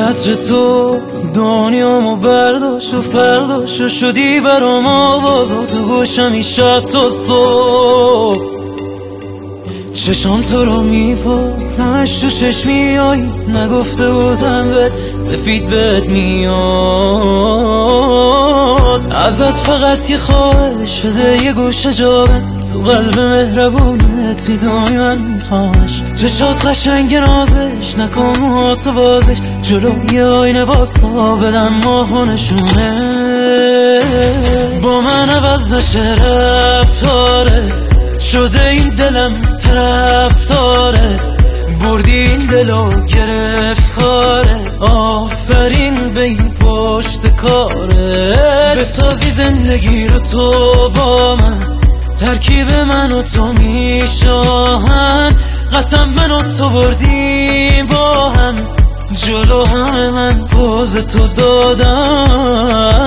عطر تو دنیامو برداشت و فرداشت و شدی برام آواز و تو گوشمی شب تا صبح. چشام تو رو میپاد نمش تو چشمی آیی، نگفته بودم بهت سفید بهت میاد. ازت فقط یه خواهش شده یه گوشه جابه تو قلب مهربونت، میدونی من میخوامش. چشات قشنگ نازش نکن موهاتو بازش، جلوی آینه باستا بدم ماهو نشونه. با من عوض نشه رفتاره، شده این دلم طرفداره، بردی این دلو گرفت کاره. آفرین به این پشت کاره، بسازی زندگی رو تو با من، ترکیب من و تو میشاهن. قطعا من و تو بردیم با هم، جلو همه من پوز تو دادم.